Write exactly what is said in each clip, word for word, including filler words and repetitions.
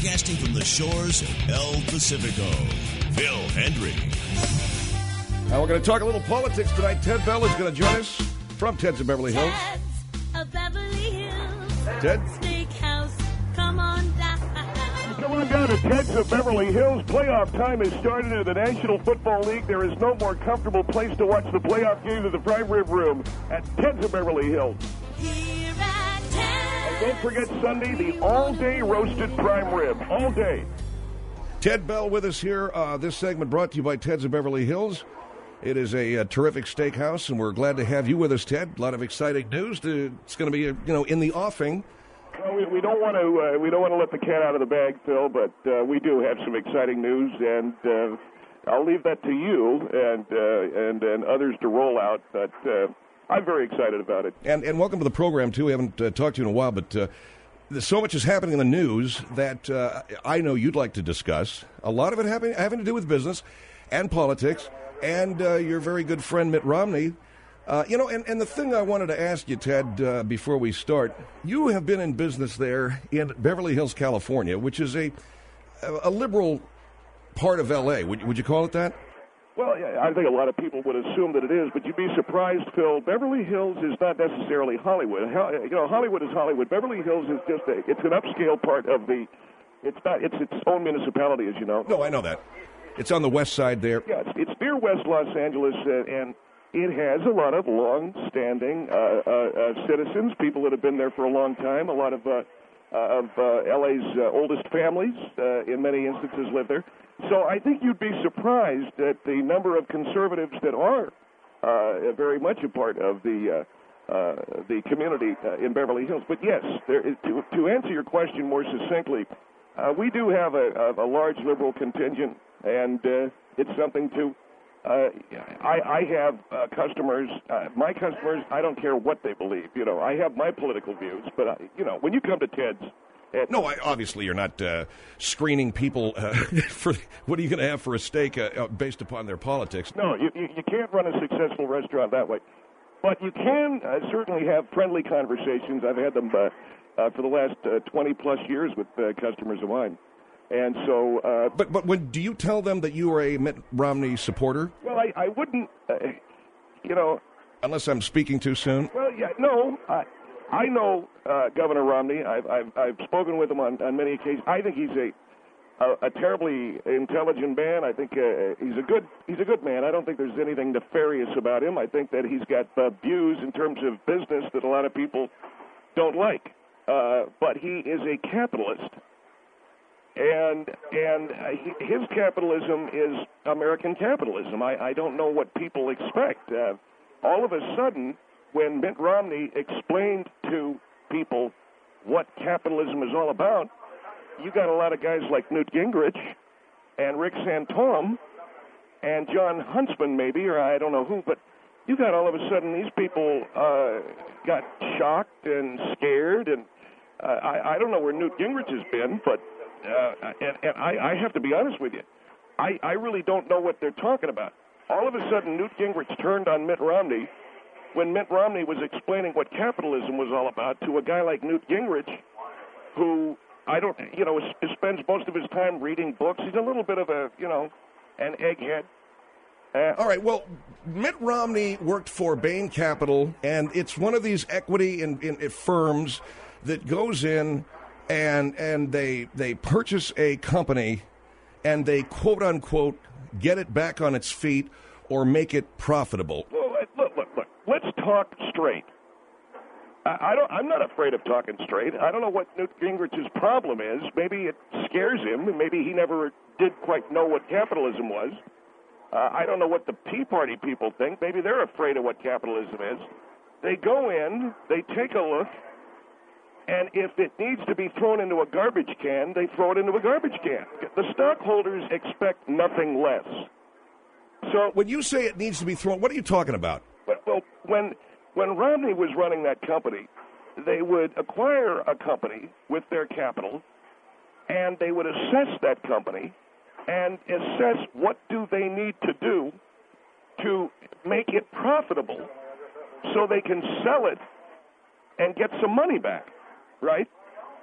Broadcasting from the shores of El Pacifico, Phil Hendry. Now we're going to talk a little politics tonight. Ted Bell is going to join us from Ted's of Beverly Hills. Ted's of Beverly Hills. Ted? Steakhouse, come on down. Come on down to Ted's of Beverly Hills. Playoff time has started in the National Football League. There is no more comfortable place to watch the playoff game than the Prime Rib Room at Ted's of Beverly Hills. Here at Ted's. And don't forget Sunday, the all-day roasted prime rib. All day. Ted Bell with us here. Uh, this segment brought to you by Ted's of Beverly Hills. It is a, a terrific steakhouse, and we're glad to have you with us, Ted. A lot of exciting news. To, it's going to be, you know, in the offing. Well, we, we don't want to uh, we don't want to let the cat out of the bag, Phil, but uh, we do have some exciting news, and uh, I'll leave that to you and uh, and and others to roll out. But uh, I'm very excited about it. And and welcome to the program too. We haven't uh, talked to you in a while, but uh, there's so much is happening in the news that uh, I know you'd like to discuss. A lot of it having having to do with business and politics, and uh, your very good friend Mitt Romney. Uh, you know, and, and the thing I wanted to ask you, Ted, uh, before we start, you have been in business there in Beverly Hills, California, which is a a liberal part of L A. Would, would you call it that? Well, yeah, I think a lot of people would assume that it is, but you'd be surprised, Phil. Beverly Hills is not necessarily Hollywood. You know, Hollywood is Hollywood. Beverly Hills is just a, it's an upscale part of the, it's not, it's its own municipality, as you know. No, I know that. It's on the west side there. Yeah, it's, it's near West Los Angeles, uh, and it has a lot of long-standing uh, uh, uh, citizens, people that have been there for a long time. A lot of uh, uh, of uh, L A's uh, oldest families, uh, in many instances, live there. So I think you'd be surprised at the number of conservatives that are uh, very much a part of the uh, uh, the community uh, in Beverly Hills. But yes, there is, to to answer your question more succinctly, uh, we do have a, a, a large liberal contingent, and uh, it's something to. Uh, I, I have uh, customers, uh, my customers, I don't care what they believe. You know, I have my political views, but, I, you know, when you come to Ted's... And, no, I, obviously you're not uh, screening people uh, for what are you going to have for a steak uh, based upon their politics. No, you, you, you can't run a successful restaurant that way. But you can uh, certainly have friendly conversations. I've had them uh, uh, for the last uh, twenty-plus years with uh, customers of mine. And so, uh, but but when do you tell them that you are a Mitt Romney supporter? Well, I, I wouldn't, uh, you know, unless I'm speaking too soon. Well, yeah, no, I I know uh, Governor Romney. I've I've I've spoken with him on, on many occasions. I think he's a a, a terribly intelligent man. I think uh, he's a good he's a good man. I don't think there's anything nefarious about him. I think that he's got uh, views in terms of business that a lot of people don't like. Uh, but he is a capitalist. And and uh, he, his capitalism is American capitalism. I, I don't know what people expect. Uh, all of a sudden, when Mitt Romney explained to people what capitalism is all about, you got a lot of guys like Newt Gingrich and Rick Santorum and John Huntsman maybe, or I don't know who, but you got all of a sudden these people uh, got shocked and scared. And uh, I, I don't know where Newt Gingrich has been, but Uh, and, and I, I have to be honest with you. I, I really don't know what they're talking about. All of a sudden, Newt Gingrich turned on Mitt Romney when Mitt Romney was explaining what capitalism was all about to a guy like Newt Gingrich, who I don't, you know, spends most of his time reading books. He's a little bit of a, you know, an egghead. Uh, all right, well, Mitt Romney worked for Bain Capital, and it's one of these equity in, in, in firms that goes in and and they they purchase a company and they quote unquote get it back on its feet or make it profitable. Well, look, look, look. Let's talk straight. I, I don't. I'm not afraid of talking straight. I don't know what Newt Gingrich's problem is. Maybe it scares him. Maybe he never did quite know what capitalism was. Uh, I don't know what the Tea Party people think. Maybe they're afraid of what capitalism is. They go in, they take a look. And if it needs to be thrown into a garbage can, they throw it into a garbage can. The stockholders expect nothing less. So when you say it needs to be thrown, what are you talking about? Well, when when Romney was running that company, they would acquire a company with their capital, and they would assess that company and assess what do they need to do to make it profitable so they can sell it and get some money back. Right?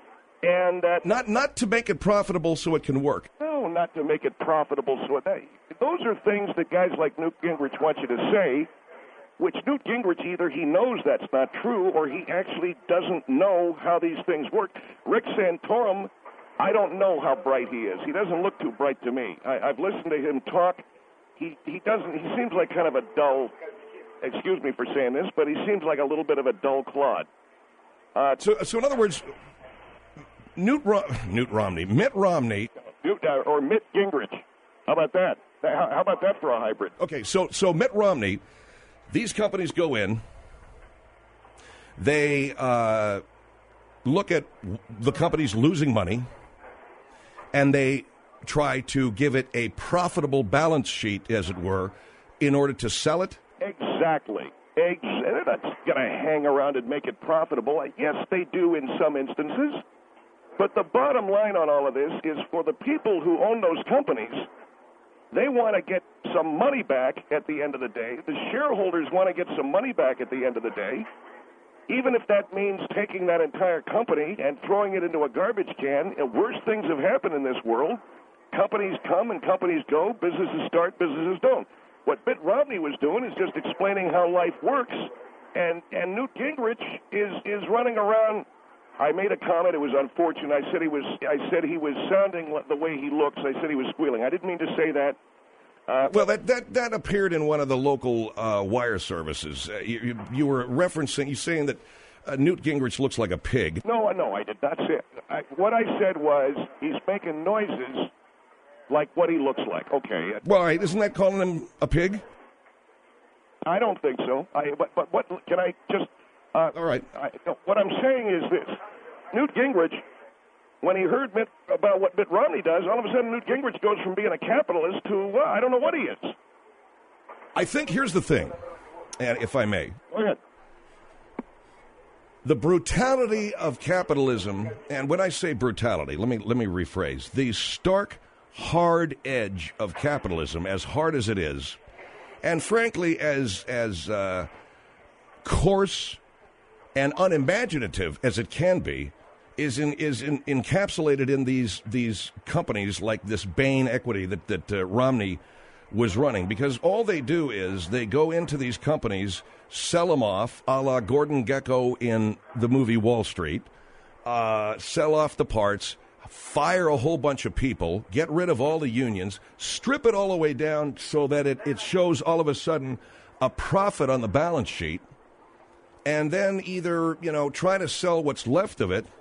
And uh, Not not to make it profitable so it can work. no, not to make it profitable. So they, those are things that guys like Newt Gingrich want you to say, which Newt Gingrich, either he knows that's not true or he actually doesn't know how these things work. Rick Santorum, I don't know how bright he is. He doesn't look too bright to me. I, I've listened to him talk. He he doesn't. He seems like kind of a dull. Excuse me for saying this, but he seems like a little bit of a dull clod. Uh, So, so in other words, Newt Rom- Newt Romney, Mitt Romney. Newt, uh, or Mitt Gingrich. How about that? How, how about that for a hybrid? Okay, so so Mitt Romney, these companies go in. They uh, look at the companies losing money, and they try to give it a profitable balance sheet, as it were, in order to sell it. Exactly. Ex- They're not going to hang around and make it profitable. Yes, they do in some instances. But the bottom line on all of this is for the people who own those companies, they want to get some money back at the end of the day. The shareholders want to get some money back at the end of the day. Even if that means taking that entire company and throwing it into a garbage can, and worse things have happened in this world. Companies come and companies go. Businesses start, businesses don't. What Mitt Romney was doing is just explaining how life works, and, and Newt Gingrich is, is running around. I made a comment. It was unfortunate. I said he was. I said he was sounding the way he looks. I said he was squealing. I didn't mean to say that. Uh, Well, that, that, that appeared in one of the local uh, wire services. Uh, you, you, you were referencing, you saying that uh, Newt Gingrich looks like a pig. no, no, I did not say it. I, what I said was he's making noises like what he looks like. Okay. Well, right, isn't that calling him a pig? I don't think so. I, but, but what can I just? Uh, All right. I, no, what I'm saying is this: Newt Gingrich, when he heard Mitt, about what Mitt Romney does, all of a sudden Newt Gingrich goes from being a capitalist to uh, I don't know what he is. I think here's the thing, and if I may. Go ahead. The brutality of capitalism, and when I say brutality, let me let me rephrase. The stark, hard edge of capitalism, as hard as it is, and frankly, as as uh, coarse and unimaginative as it can be, is in, is in, encapsulated in these these companies like this Bain Equity that that uh, Romney was running. Because all they do is they go into these companies, sell them off, a la Gordon Gekko in the movie Wall Street, uh, sell off the parts, fire a whole bunch of people, get rid of all the unions, strip it all the way down so that it, it shows all of a sudden a profit on the balance sheet, and then either, you know, try to sell what's left of it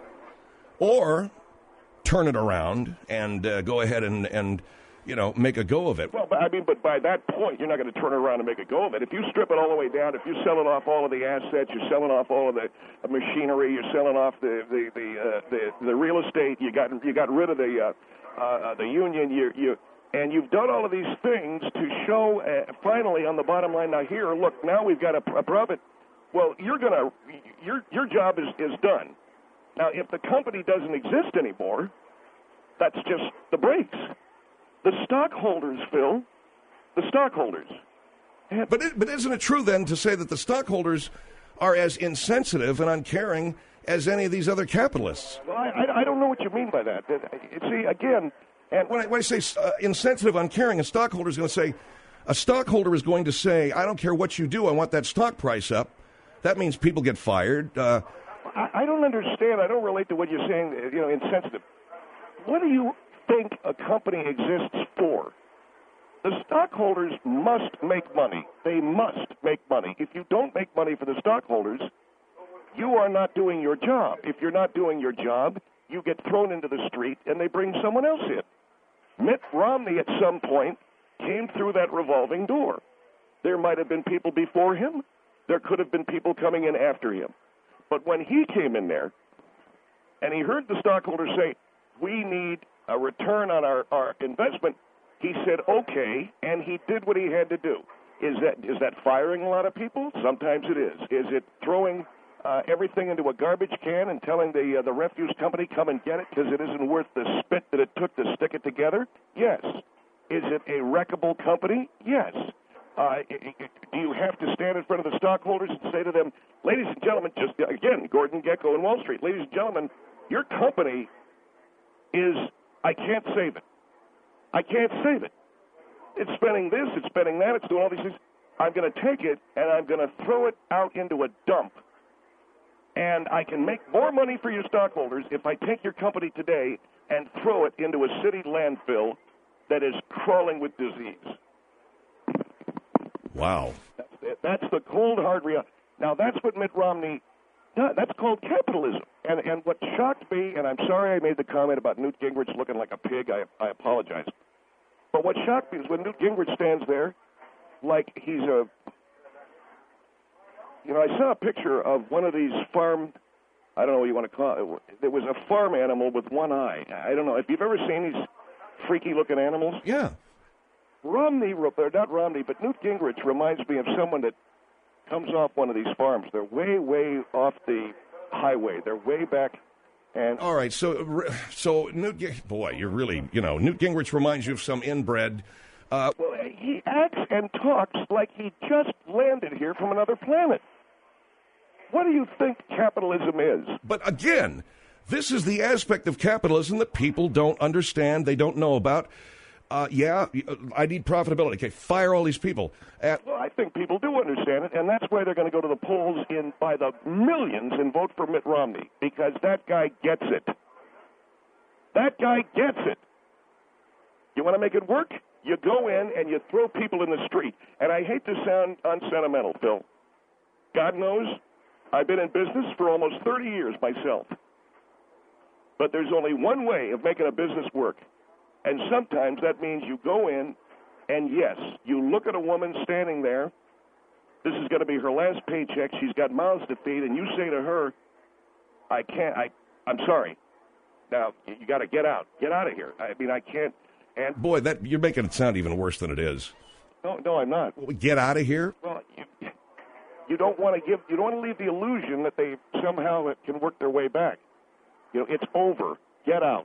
or turn it around and uh, go ahead and, and, you know, make a go of it. Well, but, I mean, but by that point, you're not going to turn it around and make a go of it. If you strip it all the way down, if you're selling off all of the assets, you're selling off all of the uh, machinery, you're selling off the the the, uh, the the real estate, you got you got rid of the uh, uh, the union, you you and you've done all of these things to show uh, finally on the bottom line. Now here, look, now we've got a, a profit. Well, you're gonna your your job is is done. Now, if the company doesn't exist anymore, that's just the brakes. The stockholders, Phil, the stockholders. have- But it, but isn't it true then to say that the stockholders are as insensitive and uncaring as any of these other capitalists? Well, I, I, I don't know what you mean by that. That- See, again, and When I, when I say uh, insensitive, uncaring, a stockholder is going to say, a stockholder is going to say, I don't care what you do, I want that stock price up. That means people get fired. Uh, I, I don't understand. I don't relate to what you're saying, you know, insensitive. What do you think a company exists for? The stockholders must make money. They must make money. If you don't make money for the stockholders, you are not doing your job. If you're not doing your job, you get thrown into the street and they bring someone else in. Mitt Romney at some point came through that revolving door. There might have been people before him. There could have been people coming in after him. But when he came in there and he heard the stockholders say, we need a return on our, our investment, he said, okay, and he did what he had to do. Is that is that firing a lot of people? Sometimes it is. Is it throwing uh, everything into a garbage can and telling the uh, the refuse company, come and get it because it isn't worth the spit that it took to stick it together? Yes. Is it a wreckable company? Yes. Uh, do you have to stand in front of the stockholders and say to them, ladies and gentlemen, just again, Gordon Gekko in Wall Street, ladies and gentlemen, your company is, I can't save it. I can't save it. It's spending this, it's spending that, it's doing all these things. I'm going to take it, and I'm going to throw it out into a dump. And I can make more money for your stockholders if I take your company today and throw it into a city landfill that is crawling with disease. Wow. That's, it. That's the cold, hard reality. Now, that's what Mitt Romney, that's called capitalism. And and what shocked me, and I'm sorry I made the comment about Newt Gingrich looking like a pig, I, I apologize. But what shocked me is when Newt Gingrich stands there like he's a, you know, I saw a picture of one of these farm, I don't know what you want to call it. There was a farm animal with one eye. I don't know. If you've ever seen these freaky-looking animals. Yeah. Romney, or not Romney, but Newt Gingrich reminds me of someone that comes off one of these farms. They're way, way off the highway. They're way back. And all right, so so Newt, boy, you're really, you know, Newt Gingrich reminds you of some inbred. Uh, well, he acts and talks like he just landed here from another planet. What do you think capitalism is? But again, this is the aspect of capitalism that people don't understand, they don't know about. Uh, yeah, I need profitability. Okay, fire all these people. Uh, well, I think people do understand it, and that's why they're going to go to the polls in by the millions and vote for Mitt Romney, because that guy gets it. That guy gets it. You want to make it work? You go in and you throw people in the street. And I hate to sound unsentimental, Phil. God knows I've been in business for almost thirty years myself. But there's only one way of making a business work. And sometimes that means you go in, and yes, you look at a woman standing there. This is going to be her last paycheck. She's got mouths to feed, and you say to her, I can't, I, I'm sorry. Now, you got to get out. Get out of here. I mean, I can't. And boy, that you're making it sound even worse than it is. No, no, I'm not. Get out of here? Well, you, you don't want to give, you don't want to leave the illusion that they somehow can work their way back. You know, it's over. Get out.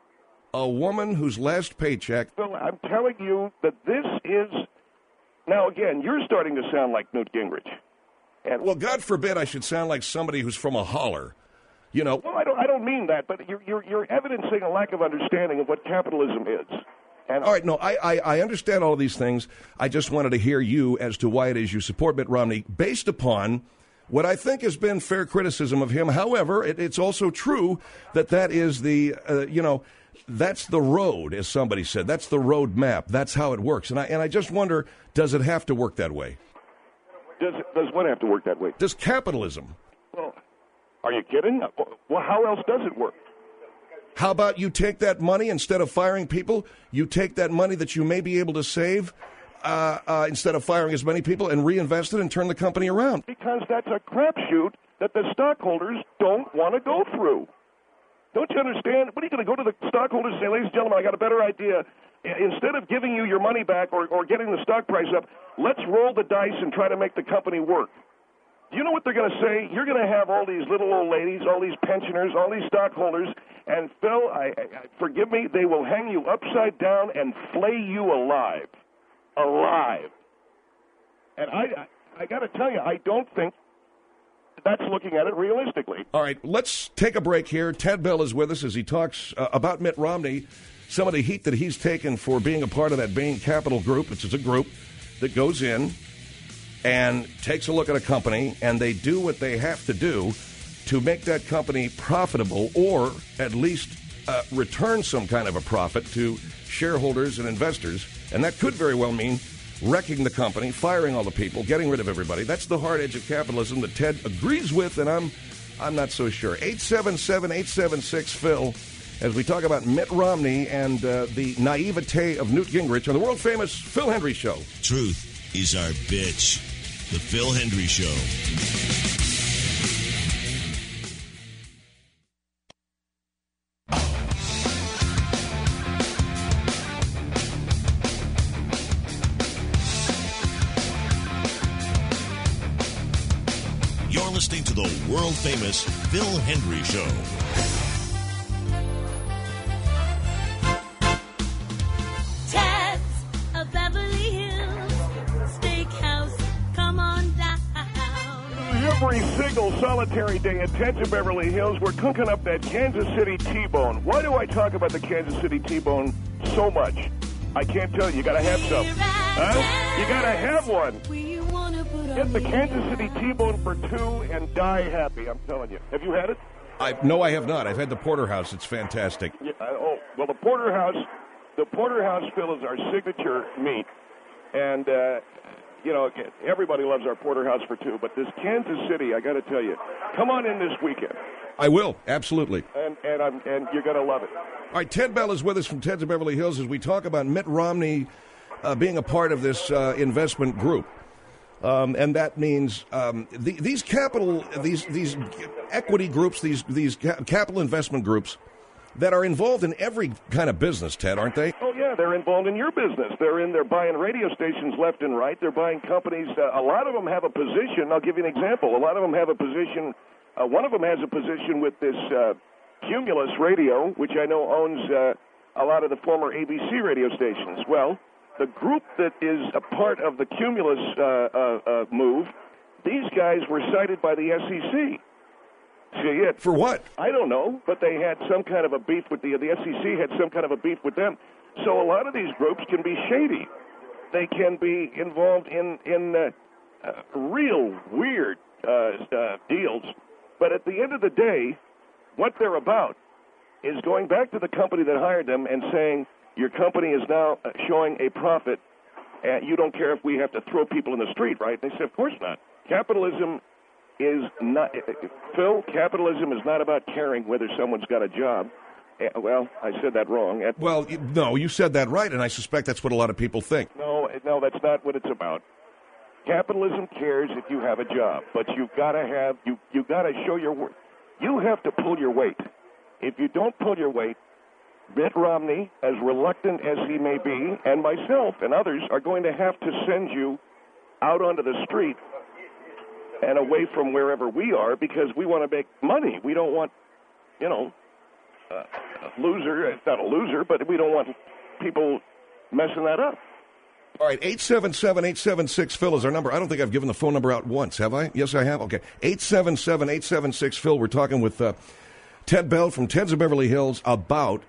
A woman whose last paycheck... Well, I'm telling you that this is... Now, again, you're starting to sound like Newt Gingrich. And well, God forbid I should sound like somebody who's from a holler. You know... Well, I don't, I don't mean that, but you're, you're, you're evidencing a lack of understanding of what capitalism is. And all right, no, I, I, I understand all of these things. I just wanted to hear you as to why it is you support Mitt Romney based upon what I think has been fair criticism of him. However, it, it's also true that that is the, uh, you know... That's the road, as somebody said. That's the road map. That's how it works. And I and I just wonder, does it have to work that way? Does it, does what have to work that way? Does capitalism? Well, are you kidding? Well, how else does it work? How about you take that money, instead of firing people, you take that money that you may be able to save, uh, uh, instead of firing as many people, and reinvest it and turn the company around? Because that's a crapshoot that the stockholders don't want to go through. Don't you understand? What are you going to go to the stockholders and say, ladies and gentlemen, I got a better idea. Instead of giving you your money back or, or getting the stock price up, let's roll the dice and try to make the company work. Do you know what they're going to say? You're going to have all these little old ladies, all these pensioners, all these stockholders, and Phil, I, I, forgive me, they will hang you upside down and flay you alive. Alive. And I, I, I got to tell you, I don't think that's looking at it realistically. All right, let's take a break here. Ted Bell is with us as he talks uh, about Mitt Romney, some of the heat that he's taken for being a part of that Bain Capital Group, which is a group that goes in and takes a look at a company, and they do what they have to do to make that company profitable, or at least uh, return some kind of a profit to shareholders and investors. And that could very well mean wrecking the company, firing all the people, getting rid of everybody. That's the hard edge of capitalism that Ted agrees with, and I'm I'm not so sure. eight seven seven, eight seven six, Phil, as we talk about Mitt Romney and uh, the naivete of Newt Gingrich on the world-famous Phil Hendrie Show. Truth is our bitch. The Phil Hendrie Show. Listening to the world-famous Phil Hendrie Show. Ted's of Beverly Hills Steakhouse, come on down. Every single solitary day at Ted's of Beverly Hills, we're cooking up that Kansas City T-bone. Why do I talk about the Kansas City T-bone so much? I can't tell you. You got to have some. Huh? You got to have one. Get the Kansas City T-bone for two and die happy, I'm telling you. Have you had it? I, no, I have not. I've had the Porterhouse. It's fantastic. Yeah, uh, oh, well, the Porterhouse, the Porterhouse, Phil, is our signature meat. And, uh, you know, everybody loves our Porterhouse for two. But this Kansas City, I got to tell you, come on in this weekend. I will, absolutely. And and, I'm, and you're going to love it. All right, Ted Bell is with us from Ted's of Beverly Hills as we talk about Mitt Romney uh, being a part of this uh, investment group. Um, and that means um, the, these capital, these these equity groups, these these ca- capital investment groups that are involved in every kind of business, Ted, aren't they? Oh yeah, they're involved in your business. They're in. They're buying radio stations left and right. They're buying companies. Uh, a lot of them have a position. I'll give you an example. A lot of them have a position. Uh, one of them has a position with this uh, Cumulus Radio, which I know owns uh, a lot of the former A B C radio stations. Well, the group that is a part of the Cumulus uh, uh, uh, move, these guys were cited by the S E C. See it? For what? I don't know, but they had some kind of a beef with the the S E C had some kind of a beef with them. So a lot of these groups can be shady. They can be involved in in uh, uh, real weird uh, uh, deals. But at the end of the day, what they're about is going back to the company that hired them and saying, your company is now showing a profit, and you don't care if we have to throw people in the street, right? They said, of course not. Capitalism is not, Phil, capitalism is not about caring whether someone's got a job. Well, I said that wrong. Well, no, you said that right, and I suspect that's what a lot of people think. No, no, that's not what it's about. Capitalism cares if you have a job, but you've got to have, you, you've got to show your work. You have to pull your weight. If you don't pull your weight, Mitt Romney, as reluctant as he may be, and myself and others are going to have to send you out onto the street and away from wherever we are because we want to make money. We don't want, you know, uh, a loser. It's not a loser, but we don't want people messing that up. All right, eight seven seven, eight seven six, Phil is our number. I don't think I've given the phone number out once, have I? Yes, I have. Okay, eight seven seven, eight seven six, Phil. We're talking with uh, Ted Bell from Ted's of Beverly Hills about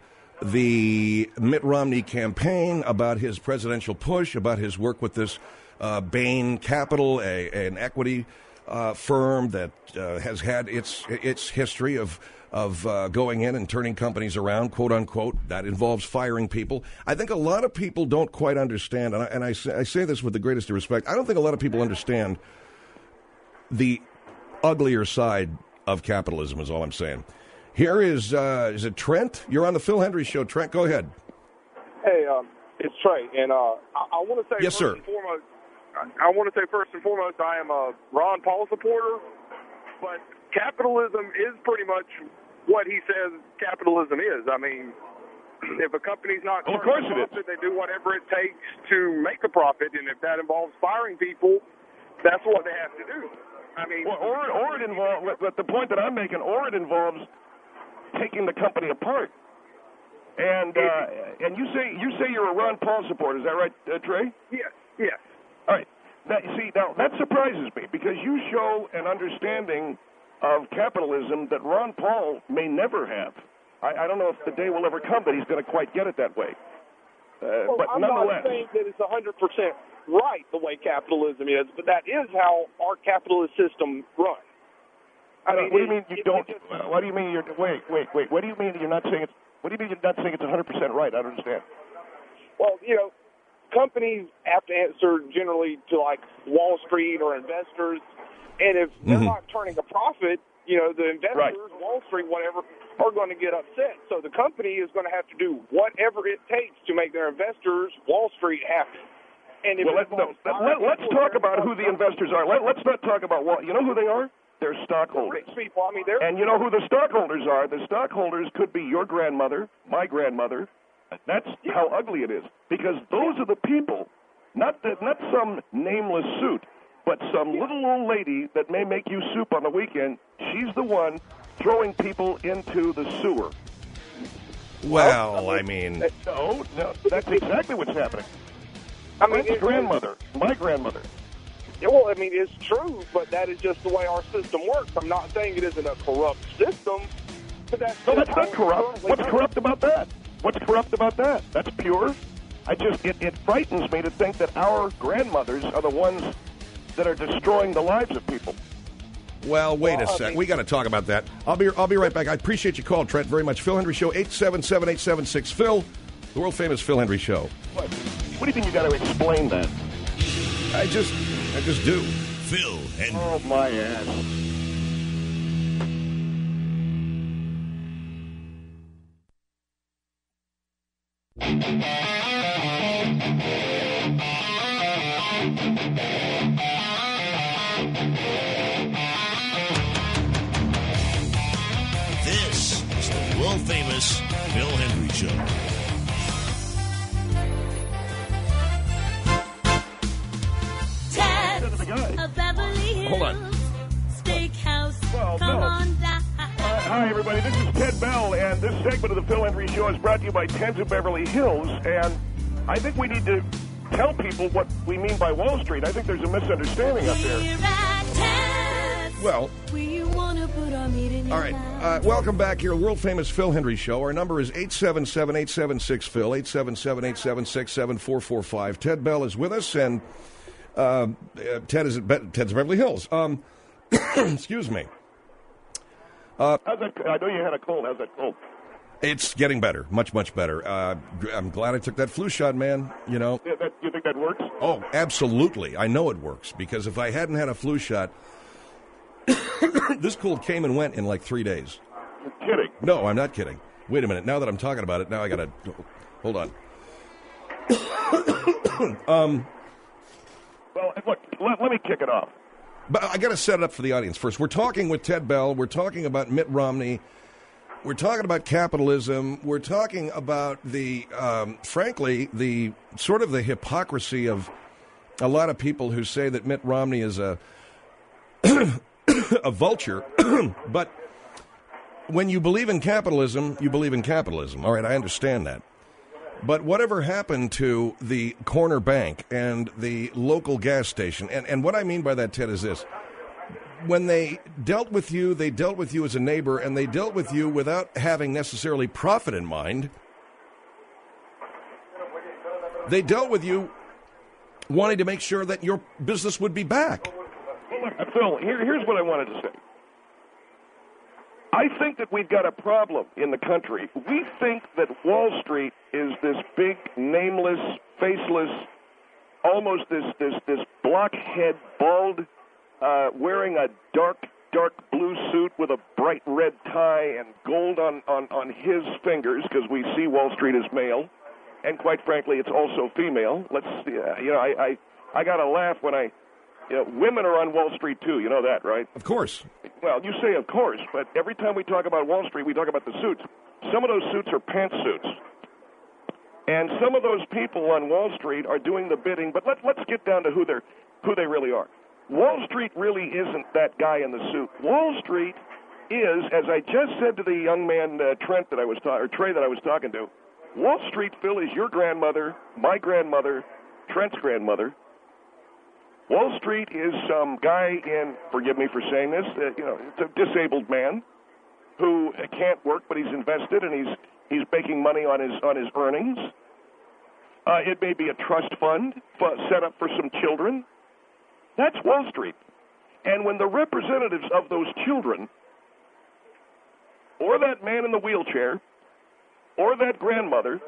the Mitt Romney campaign, about his presidential push, about his work with this uh, Bain Capital, a, an equity uh, firm that uh, has had its its history of of uh, going in and turning companies around, quote unquote. That involves firing people. I think a lot of people don't quite understand, and I, and I, say, I say this with the greatest of respect. I don't think a lot of people understand the uglier side of capitalism. Is all I'm saying. Here is, uh, is it Trent? You're on the Phil Hendry Show. Trent, go ahead. Hey, um, it's Trey, and uh, I, I want to say yes, first sir. and foremost, I, I want to say first and foremost, I am a Ron Paul supporter, but capitalism is pretty much what he says capitalism is. I mean, if a company's not well, of course it profit, they do whatever it takes to make a profit, and if that involves firing people, that's what they have to do. I mean, well, or or it involves. But the point that I'm making, or it involves taking the company apart. And uh, and you say you say you're a Ron Paul supporter. Is that right, uh, Trey? Yes. Yes. All right. Now, see, now that surprises me because you show an understanding of capitalism that Ron Paul may never have. I, I don't know if the day will ever come that he's going to quite get it that way. Uh, well, but I'm nonetheless, not saying that it's one hundred percent right the way capitalism is, but that is how our capitalist system runs. I mean, what do you mean it, you don't? Just, what do you mean you're? Wait, wait, wait. What do you mean you're not saying it's? What do you mean you're not saying it's one hundred percent right? I don't understand. Well, you know, companies have to answer generally to like Wall Street or investors, and if they're Mm-hmm. not turning a profit, you know, the investors, Right. Wall Street, whatever, are going to get upset. So the company is going to have to do whatever it takes to make their investors, Wall Street, happy. And if Well, let, no, let, let's talk about who the investors are. Let, let's not talk about what you know who they are. They're stockholders. Rich people. I mean, they're And you know who the stockholders are? The stockholders could be your grandmother, my grandmother. That's how ugly it is. Because those are the people, not the, not some nameless suit, but some little old lady that may make you soup on the weekend. She's the one throwing people into the sewer. Well, I mean... No, no, that's exactly what's happening. I mean, My it, grandmother, my grandmother. Yeah, well, I mean, it's true, but that is just the way our system works. I'm not saying it isn't a corrupt system, but that's No, just that's how not it corrupt. currently What's works. corrupt about that? What's corrupt about that? That's pure. I just it, it frightens me to think that our grandmothers are the ones that are destroying the lives of people. Well, wait Well, a I sec. mean- We got to talk about that. I'll be I'll be right back. I appreciate your call, Trent, very much. Phil Hendry Show, eight seven seven, eight seven six, Phil, the world-famous Phil Hendry Show. What? What do you think you got to explain that? I just, I just do. Phil and Oh, my ass. this is the world-famous Phil Hendry Show. Ted the guy. of Beverly Hills. Hold on. Steakhouse. Well, Come no. on down. Uh, hi, everybody. This is Ted Bell, and this segment of the Phil Hendry Show is brought to you by Ted's of Beverly Hills. And I think we need to tell people what we mean by Wall Street. I think there's a misunderstanding up there. Here at Ted's. Well, We wanna put our meat in your all right. mouth. Uh, welcome back here, world-famous Phil Hendry Show. Our number is eight seven seven, eight seven six, Phil, eight seven seven, eight seven six, seven four four five. Ted Bell is with us, and uh, uh, Ted is at Be- Ted's Beverly Hills. Um, excuse me. How's that? I know you had a cold. How's that cold? It's getting better, much, much better. Uh, I'm glad I took that flu shot, man. You know. Yeah, that, you think that works? Oh, absolutely. I know it works, because if I hadn't had a flu shot, this cold came and went in like three days. You're kidding. No, I'm not kidding. Wait a minute. Now that I'm talking about it, now I got to... Hold on. um, Well, look, let, let me kick it off. but I got to set it up for the audience first. We're talking with Ted Bell. We're talking about Mitt Romney. We're talking about capitalism. We're talking about the, um, frankly, the sort of the hypocrisy of a lot of people who say that Mitt Romney is a a vulture. But when you believe in capitalism, you believe in capitalism. All right, I understand that. But whatever happened to the corner bank and the local gas station, and, and what I mean by that, Ted, is this. When they dealt with you, they dealt with you as a neighbor, and they dealt with you without having necessarily profit in mind. They dealt with you wanting to make sure that your business would be back. Well, look, Phil, here, here's what I wanted to say. I think that we've got a problem in the country. We think that Wall Street is this big, nameless, faceless, almost this this this blockhead, bald, uh, wearing a dark, dark blue suit with a bright red tie and gold on, on, on his fingers, because we see Wall Street as male, and quite frankly, it's also female. Let's, uh, you know, I, I, I got to laugh when I, you know, women are on Wall Street too. You know that, right? Of course. Well, you say of course, but every time we talk about Wall Street, we talk about the suits. Some of those suits are pantsuits. And some of those people on Wall Street are doing the bidding, but let, let's get down to who they're, who they really are. Wall Street really isn't that guy in the suit. Wall Street is, as I just said to the young man uh, Trent that I was ta- or Trey that I was talking to, Wall Street, Phil, is your grandmother, my grandmother, Trent's grandmother. Wall Street is some guy in, forgive me for saying this, uh, you know, it's a disabled man who can't work, but he's invested and he's he's making money on his on his earnings. Uh, it may be a trust fund for, set up for some children. That's Wall Street. And when the representatives of those children, or that man in the wheelchair, or that grandmother,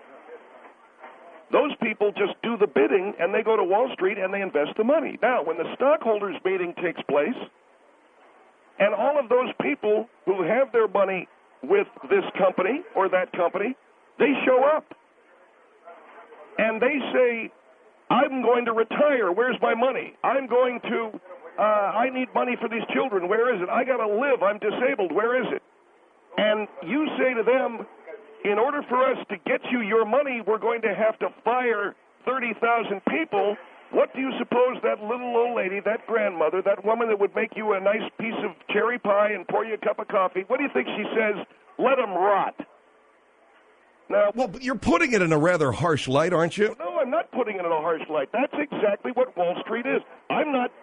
those people just do the bidding, and they go to Wall Street and they invest the money. Now, when the stockholders' meeting takes place, and all of those people who have their money with this company or that company, they show up. And they say, I'm going to retire. Where's my money? I'm going to, uh, I need money for these children. Where is it? I got to live. I'm disabled. Where is it? And you say to them, in order for us to get you your money, we're going to have to fire thirty thousand people. What do you suppose that little old lady, that grandmother, that woman that would make you a nice piece of cherry pie and pour you a cup of coffee, what do you think she says? Let them rot. Now, Well, but you're putting it in a rather harsh light, aren't you? no, I'm not putting it in a harsh light. That's exactly what Wall Street is. I'm not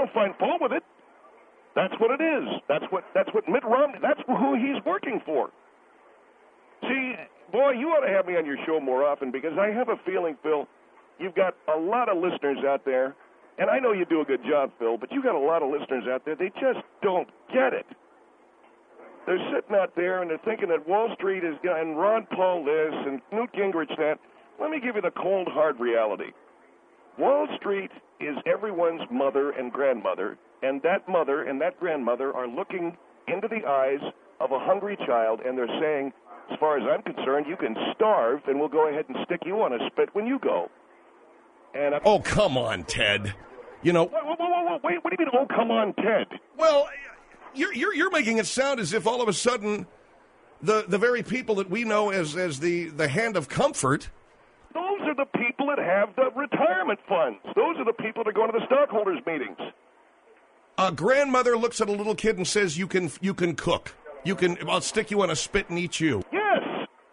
find fault with it. That's what it is. That's what that's what Mitt Romney, that's who he's working for. See, boy, you ought to have me on your show more often because I have a feeling, Phil, you've got a lot of listeners out there, and I know you do a good job, Phil, but you've got a lot of listeners out there, they just don't get it. They're sitting out there and they're thinking that Wall Street is, and Ron Paul this, and Newt Gingrich that. Let me give you the cold, hard reality. Wall Street is everyone's mother and grandmother, and that mother and that grandmother are looking into the eyes of a hungry child, and they're saying, as far as I'm concerned, you can starve, and we'll go ahead and stick you on a spit when you go. And I'm, Oh, come on, Ted. You know, whoa, whoa, whoa, whoa, wait, what do you mean, oh, come on, Ted? well, you're, you're, you're making it sound as if all of a sudden the, the very people that we know as, as the, the hand of comfort. Those are the people that have the retirement funds. Those are the people that are going to the stockholders' meetings. A grandmother looks at a little kid and says, you can, you can cook. You can, I'll stick you on a spit and eat you. Yes.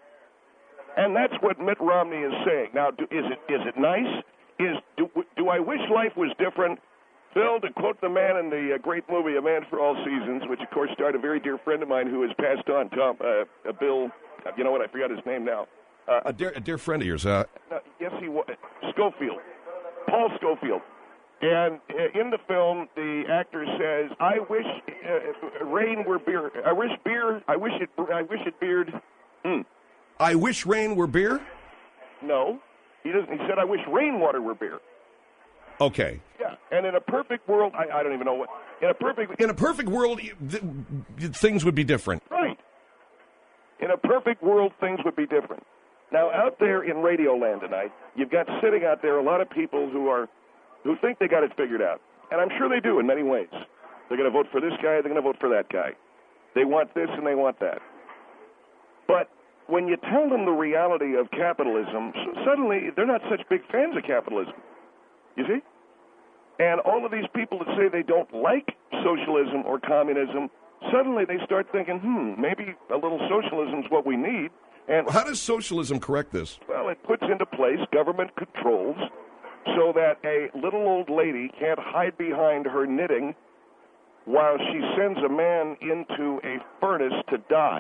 And that's what Mitt Romney is saying. Now, do, is it is it nice? Is do, do I wish life was different? Phil, to quote the man in the uh, great movie A Man for All Seasons, which of course starred a very dear friend of mine who has passed on, Tom, uh, uh, Bill, uh, you know what, I forgot his name now. Uh, A dear, a dear friend of yours. Uh, uh, yes, he was. Schofield. Paul Schofield. And uh, in the film, the actor says, "I wish uh, rain were beer. I wish beer. I wish it. I wish it beard." Hmm. I wish rain were beer? No, he doesn't. He said, "I wish rainwater were beer." Okay. Yeah. And in a perfect world, I, I don't even know what. In a perfect. In a perfect world, th- things would be different. Right. In a perfect world, things would be different. Now, out there in Radio Land tonight, you've got sitting out there a lot of people who are. who think they got it figured out. And I'm sure they do in many ways. They're going to vote for this guy, they're going to vote for that guy. They want this and they want that. But when you tell them the reality of capitalism, suddenly they're not such big fans of capitalism. You see? And all of these people that say they don't like socialism or communism, suddenly they start thinking, hmm, maybe a little socialism is what we need. And How does socialism correct this? well, it puts into place government controls so that a little old lady can't hide behind her knitting while she sends a man into a furnace to die.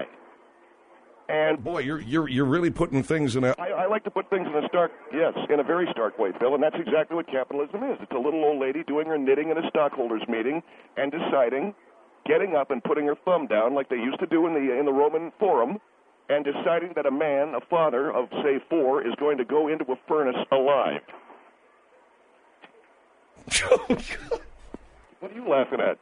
And Boy, you're you're you're really putting things in a. I, I like to put things in a stark, yes, in a very stark way, Phil, and that's exactly what capitalism is. It's a little old lady doing her knitting in a stockholders meeting and deciding, getting up and putting her thumb down like they used to do in the in the Roman Forum, and deciding that a man, a father of, say, four, is going to go into a furnace alive. What are you laughing at?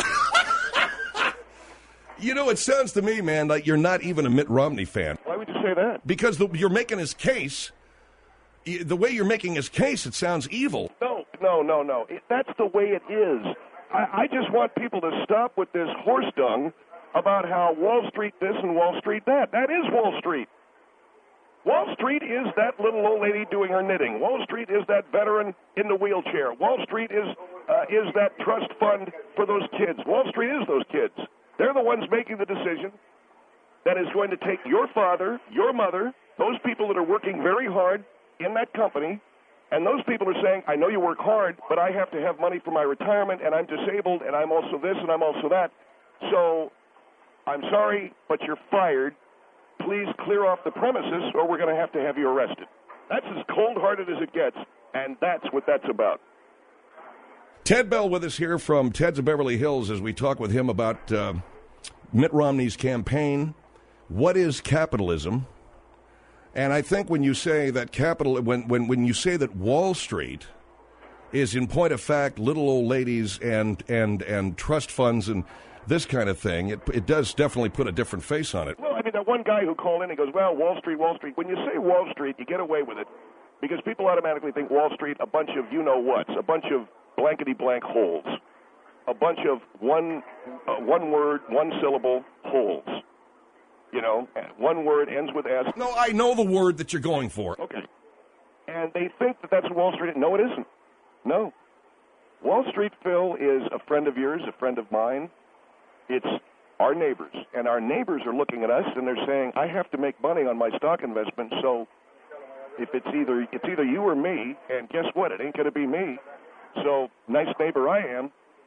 You know, it sounds to me, man, like you're not even a Mitt Romney fan. Why would you say that? Because the, you're making his case. y- The way you're making his case, it sounds evil. No, no, no, no. It, that's the way it is. I, I just want people to stop with this horse dung about how Wall Street this and Wall Street that. That is Wall Street. Wall Street is that little old lady doing her knitting. Wall Street is that veteran in the wheelchair. Wall Street is uh, is that trust fund for those kids. Wall Street is those kids. They're the ones making the decision that is going to take your father, your mother, those people that are working very hard in that company, and those people are saying, I know you work hard, but I have to have money for my retirement, and I'm disabled, and I'm also this, and I'm also that. So I'm sorry, but you're fired. Please clear off the premises, or we're going to have to have you arrested. That's as cold-hearted as it gets, and that's what that's about. Ted Bell with us here from Ted's of Beverly Hills as we talk with him about uh, Mitt Romney's campaign. What is capitalism? And I think when you say that capital, when, when, when you say that Wall Street is in point of fact little old ladies and and, and trust funds and this kind of thing, it, it does definitely put a different face on it. Well, I mean, that one guy who called in, he goes, well, Wall Street, Wall Street. When you say Wall Street, you get away with it because people automatically think Wall Street, a bunch of you-know-whats, a bunch of blankety-blank holes, a bunch of one uh, one word, one syllable holes. You know, one word ends with S. No, I know the word that you're going for. Okay. And they think that that's what Wall Street is. No, it isn't. No. Wall Street, Phil, is a friend of yours, a friend of mine. It's our neighbors. And our neighbors are looking at us, and they're saying, I have to make money on my stock investment, so if it's either it's either you or me, and guess what? It ain't going to be me. So, nice neighbor I am,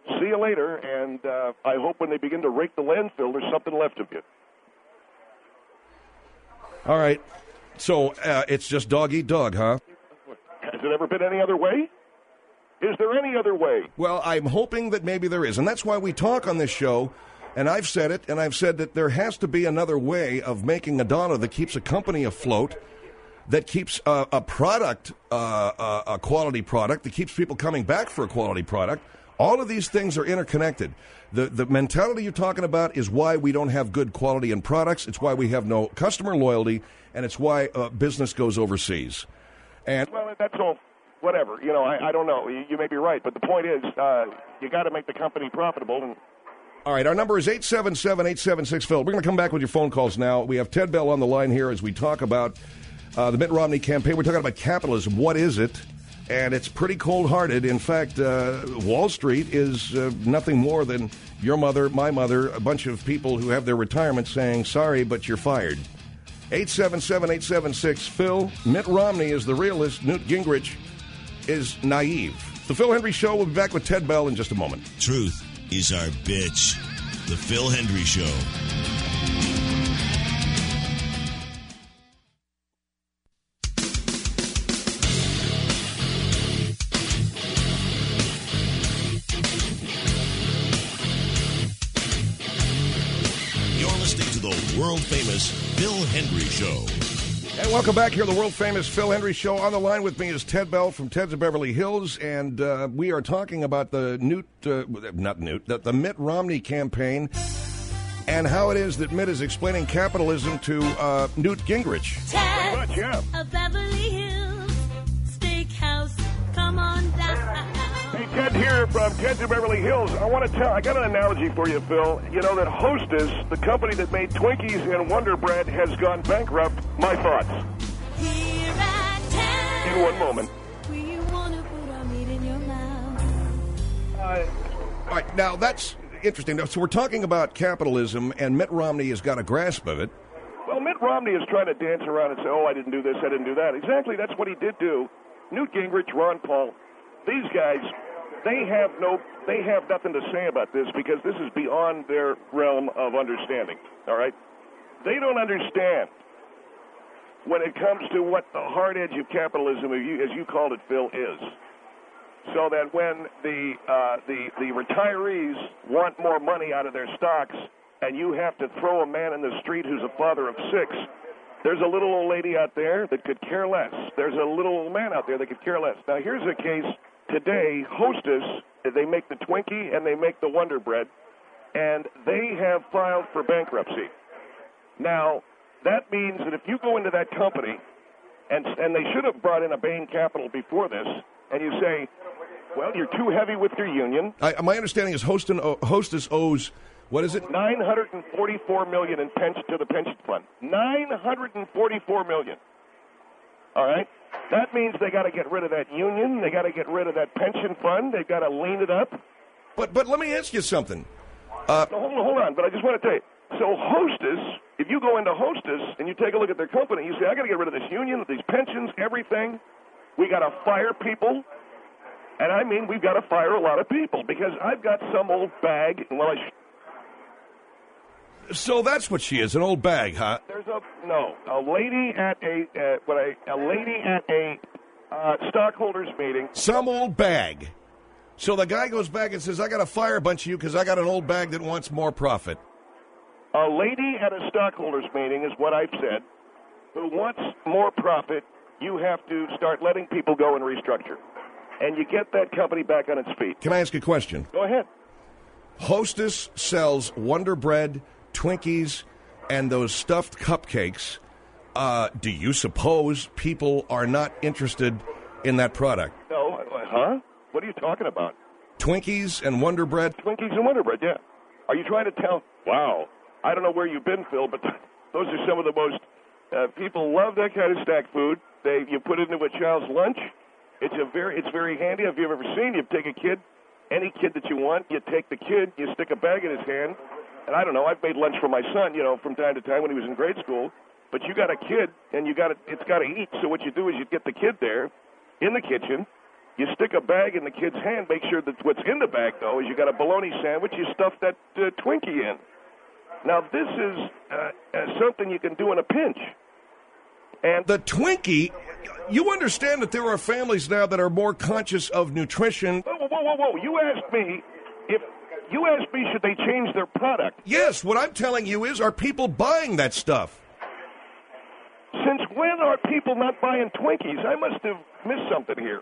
see you later, and uh, I hope when they begin to rake the landfill, there's something left of you. All right. So uh, it's just dog eat dog, huh? Has it ever been any other way? Is there any other way? Well, I'm hoping that maybe there is, and that's why we talk on this show. And I've said it, and I've said that there has to be another way of making a dollar that keeps a company afloat, that keeps a, a product, uh, a, a quality product, that keeps people coming back for a quality product. All of these things are interconnected. The the mentality you're talking about is why we don't have good quality in products. It's why we have no customer loyalty, and it's why uh, business goes overseas. And well, that's all. Whatever. You know, I, I don't know. You, you may be right, but the point is, uh, you got to make the company profitable. And all right, our number is eight seven seven, eight seven six, Phil. We're going to come back with your phone calls now. We have Ted Bell on the line here as we talk about uh, the Mitt Romney campaign. We're talking about capitalism. What is it? And it's pretty cold-hearted. In fact, uh, Wall Street is uh, nothing more than your mother, my mother, a bunch of people who have their retirement saying, sorry, but you're fired. eight seven seven, eight seven six, Phil. Mitt Romney is the realist. Newt Gingrich is naive. The Phil Hendry Show. We'll be back with Ted Bell in just a moment. Truth is our bitch. The Phil Hendry Show. You're listening to the world-famous Phil Hendry Show. And welcome back here to the world-famous Phil Hendry Show. On the line with me is Ted Bell from Ted's of Beverly Hills, and uh, we are talking about the Newt, uh, not Newt, the, the Mitt Romney campaign and how it is that Mitt is explaining capitalism to uh, Newt Gingrich. Ted much, yeah. of Beverly Hills Steakhouse. Come on down. Hey, Ted here from Ted's of Beverly Hills. I want to tell, I got an analogy for you, Phil. You know that Hostess, the company that made Twinkies and Wonder Bread, has gone bankrupt. My thoughts. Here at Ted. In one moment. Where you wanna put our meat in your mouth. Uh, All right, now that's interesting. So we're talking about capitalism, and Mitt Romney has got a grasp of it. well, Mitt Romney is trying to dance around and say, oh, I didn't do this, I didn't do that. Exactly, that's what he did do. Newt Gingrich, Ron Paul, these guys, they have no, they have nothing to say about this because this is beyond their realm of understanding, all right? They don't understand when it comes to what the hard edge of capitalism, as you called it, Phil, is. So that when the, uh, the, the retirees want more money out of their stocks and you have to throw a man in the street who's a father of six, there's a little old lady out there that could care less. There's a little old man out there that could care less. Now, here's a case today. Hostess, they make the Twinkie and they make the Wonder Bread, and they have filed for bankruptcy. Now, that means that if you go into that company, and and they should have brought in a Bain Capital before this, and you say, well, you're too heavy with your union. I, my understanding is Hostin, Hostess owes, what is it? nine hundred forty-four million dollars in pension to the pension fund. nine hundred forty-four million dollars. All right? That means they got to get rid of that union. They got to get rid of that pension fund. They got to lean it up. But but let me ask you something. Uh, No, hold on, hold on. But I just want to tell you. So Hostess, if you go into Hostess and you take a look at their company, you say, I got to get rid of this union, these pensions, everything. We got to fire people. And I mean, we've got to fire a lot of people because I've got some old bag. Well, I sh- so that's what she is, an old bag, huh? There's a no, a lady at a uh, what a a lady at a uh, stockholders meeting. Some old bag. So the guy goes back and says, I got to fire a bunch of you because I got an old bag that wants more profit. A lady at a stockholders meeting is what I've said, who wants more profit. You have to start letting people go and restructure, and you get that company back on its feet. Can I ask a question? Go ahead. Hostess sells Wonder Bread, Twinkies, and those stuffed cupcakes. Uh, do you suppose people are not interested in that product? No, huh? What are you talking about? Twinkies and Wonder Bread? Twinkies and Wonder Bread, yeah. Are you trying to tell? Wow. I don't know where you've been, Phil, but those are some of the most, uh, people love that kind of snack food. They, you put it into a child's lunch. It's a very, it's very handy. If you've ever seen, you take a kid, any kid that you want, you take the kid, you stick a bag in his hand, and I don't know, I've made lunch for my son, you know, from time to time when he was in grade school, but you got a kid, and you got to, it's got to eat, so what you do is you get the kid there in the kitchen, You stick a bag in the kid's hand, make sure that what's in the bag, though, is you got a bologna sandwich, you stuff that uh, Twinkie in. Now, this is uh, uh, something you can do in a pinch. And the Twinkie, you understand that there are families now that are more conscious of nutrition. Whoa, whoa, whoa, whoa. You asked me if, you asked me should they change their product. Yes, what I'm telling you is, are people buying that stuff? Since when are people not buying Twinkies? I must have missed something here.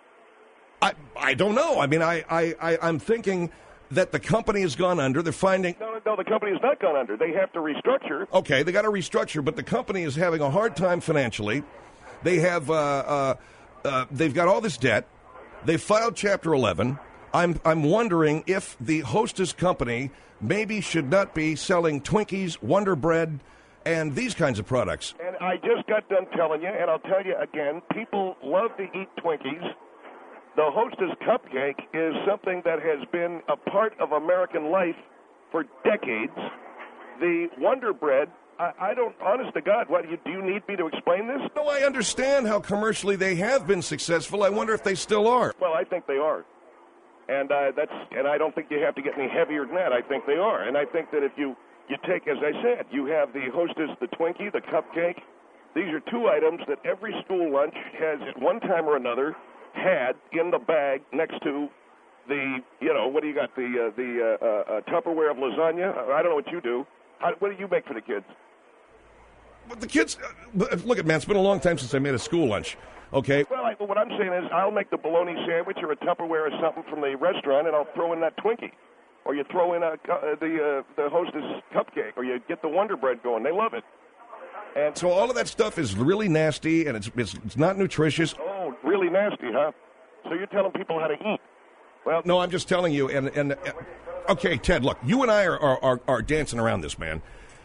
I I don't know. I mean, I, I, I, I'm thinking that the company has gone under. They're finding... No, no, the company has not gone under. They have to restructure. Okay, they got to restructure, but the company is having a hard time financially. They have, uh, uh, uh, they've got all this debt. They filed Chapter eleven. I'm, I'm wondering if the Hostess company maybe should not be selling Twinkies, Wonder Bread, and these kinds of products. And I just got done telling you, and I'll tell you again, people love to eat Twinkies. The Hostess cupcake is something that has been a part of American life for decades. The Wonder Bread, I, I don't, honest to God, what, you, do you need me to explain this? No, I understand how commercially they have been successful. I wonder if they still are. Well, I think they are. And uh, that's, and I don't think you have to get any heavier than that. I think they are. And I think that if you, you take, as I said, you have the Hostess, the Twinkie, the cupcake. These are two items that every school lunch has at one time or another had in the bag next to the, you know, what do you got, the uh, the uh, uh, Tupperware of lasagna? I don't know what you do. How, what do you make for the kids? But the kids, uh, look at, man, it's been a long time since I made a school lunch, okay? Well, I, what I'm saying is I'll make the bologna sandwich or a Tupperware or something from the restaurant, and I'll throw in that Twinkie. Or you throw in a, uh, the, uh, the Hostess cupcake, or you get the Wonder Bread going. They love it. And so all of that stuff is really nasty, and it's it's, it's not nutritious. Oh, really nasty, huh? So you're telling people how to eat? Well, no, I'm just telling you. And and uh, okay, Ted, look, you and I are are, are, are dancing around this, man.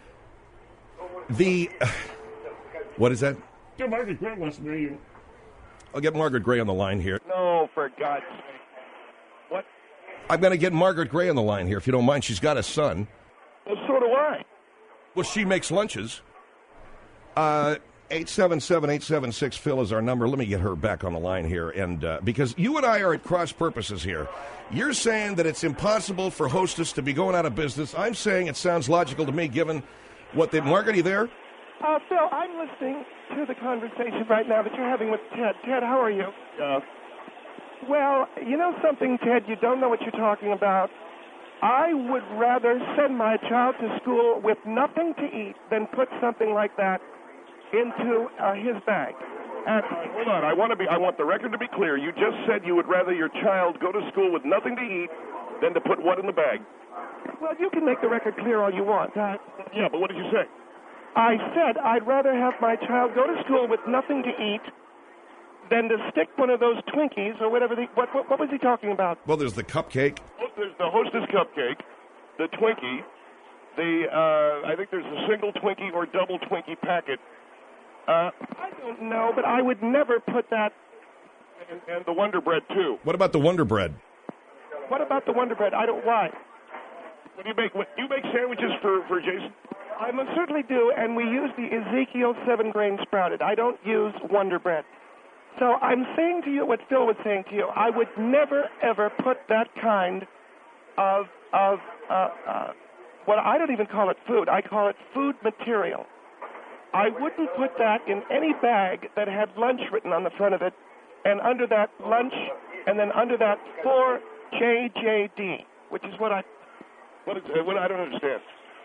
The uh, what is that? Yeah, Margaret Gray wants to know you. I'll get Margaret Gray on the line here. No, for God's sake. What? I'm going to get Margaret Gray on the line here, if you don't mind. She's got a son. Well, so do I. Well, she makes lunches. Uh, eight seven seven, eight seven six, Phil is our number. Let me get her back on the line here. And uh, because you and I are at cross purposes here. You're saying that it's impossible for Hostess to be going out of business. I'm saying it sounds logical to me, given what they... Margaret, are you there? Uh, Phil, I'm listening to the conversation right now that you're having with Ted. Ted, how are you? Uh, Well, you know something, Ted? You don't know what you're talking about. I would rather send my child to school with nothing to eat than put something like that into uh, his bag. And, hold on, I want to be. I want the record to be clear. You just said you would rather your child go to school with nothing to eat than to put what in the bag? Well, you can make the record clear all you want. Uh, Yeah, but what did you say? I said I'd rather have my child go to school with nothing to eat than to stick one of those Twinkies or whatever. The, what, what, what was he talking about? Well, there's the cupcake. There's the Hostess cupcake, the Twinkie, the uh, I think there's a single Twinkie or double Twinkie packet. Uh, I don't know, but I would never put that. and, and the Wonder Bread too. What about the Wonder Bread? What about the Wonder Bread? I don't. Why? What do you make? What, you make sandwiches for for Jason? I most certainly do, and we use the Ezekiel seven grain sprouted. I don't use Wonder Bread. So I'm saying to you what Phil was saying to you. I would never ever put that kind of of uh, uh, what I don't even call it food. I call it food material. I wouldn't put that in any bag that had lunch written on the front of it, and under that lunch, and then under that for J J D, which is what I. What is? Uh, what I don't understand.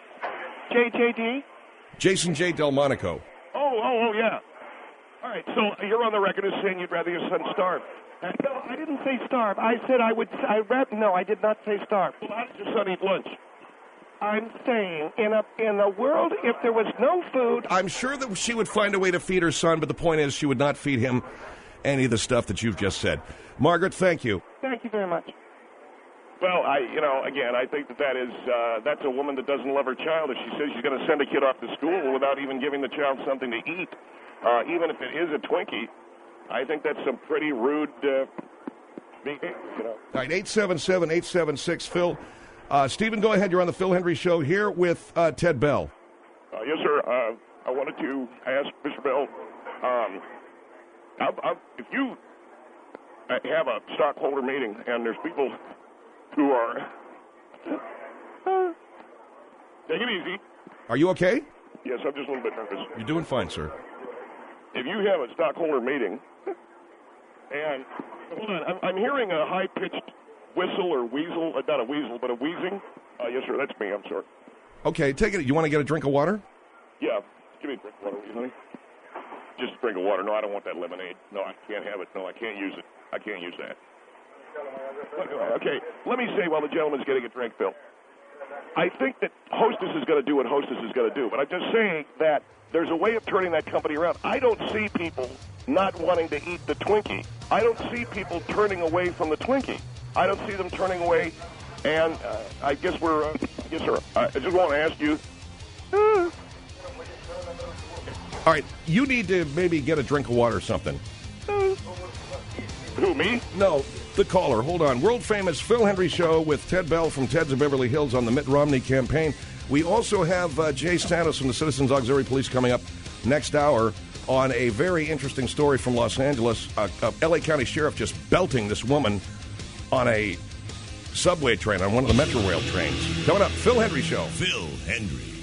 J J D. Jason J. Delmonico. Oh, oh, oh, yeah. All right, so you're on the record as saying you'd rather your son starve. No, I didn't say starve. I said I would. I read. No, I did not say starve. Well, how does your son eat lunch? I'm saying in a in a world if there was no food. I'm sure that she would find a way to feed her son, but the point is she would not feed him any of the stuff that you've just said. Margaret, thank you. Thank you very much. Well, I, you know, again, I think that that is uh, that's a woman that doesn't love her child if she says she's going to send a kid off to school without even giving the child something to eat, uh, even if it is a Twinkie. I think that's some pretty rude uh, behavior, you know. All right, eight seven seven, eight seven six, Phil. Uh, Stephen, go ahead. You're on the Phil Hendry Show here with uh, Ted Bell. Uh, yes, sir. Uh, I wanted to ask Mister Bell, um, I'll, I'll, if you I have a stockholder meeting, and there's people who are. Uh, take it easy. Are you okay? Yes, I'm just a little bit nervous. You're doing fine, sir. If you have a stockholder meeting, and hold on, I'm, I'm hearing a high-pitched whistle or weasel, uh, not a weasel, but a wheezing. Uh, yes, sir, that's me. I'm sorry. Okay, take it. You want to get a drink of water? Yeah, give me a drink of water, will you, honey? Just a drink of water. No, I don't want that lemonade. No, I can't have it. No, I can't use it. I can't use that. Okay, let me say while the gentleman's getting a drink, Bill. I think that Hostess is going to do what Hostess is going to do, but I'm just saying that there's a way of turning that company around. I don't see people not wanting to eat the Twinkie. I don't see people turning away from the Twinkie. I don't see them turning away, and uh, I guess we're, uh, yes, sir. I just want to ask you. Uh, All right, you need to maybe get a drink of water or something. uh, who, me? No, the caller. Hold on. World-famous Phil Hendry Show with Ted Bell from Ted's of Beverly Hills on the Mitt Romney campaign. We also have uh, Jay Stanis from the Citizens Auxiliary Police coming up next hour on a very interesting story from Los Angeles. Uh, uh, L A County Sheriff just belting this woman on a subway train, on one of the Metro Rail trains. Coming up, Phil Hendry Show. Phil Hendry.